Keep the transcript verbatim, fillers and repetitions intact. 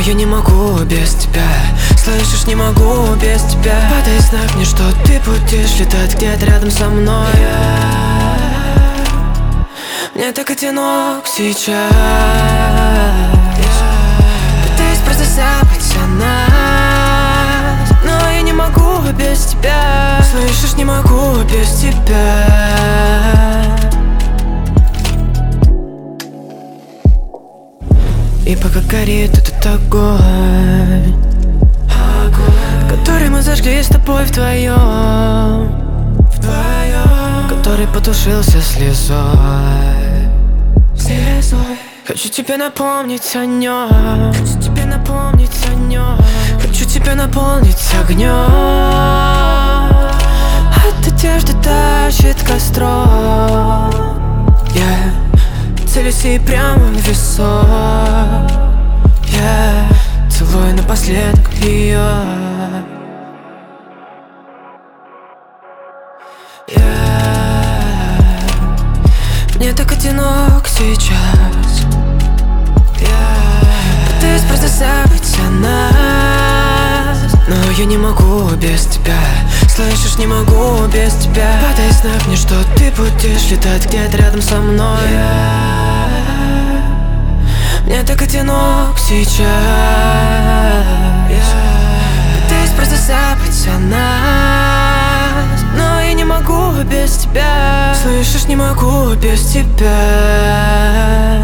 я не могу без тебя. Слышишь, не могу без тебя. Подай знак мне, что ты будешь летать где-то рядом со мной. Мне так одинок сейчас. Пытаюсь просто забыть о нас, но я не могу без тебя. Слышишь, не могу без тебя. И пока горит этот огонь, огонь, который мы зажгли с тобой вдвоем, вдвоем, который потушился слезой, слезой. Хочу тебе напомнить о нем, хочу тебе напомнить о нем, хочу тебя наполнить огнем. От одежды тащит костром. Yeah. Целюсь ей прямо в висок. Я целую напоследок ее. Yeah. Мне так одинок сейчас. Yeah. Пытаюсь просто забыть о нас, но я не могу без тебя. Слышишь, не могу без тебя. Подай знак мне, что ты будешь летать где-то рядом со мной. Yeah. Мне так одинок сейчас. Yeah. Пытаюсь просто забыть о нас, но я не могу без тебя. Слышишь, не могу без тебя.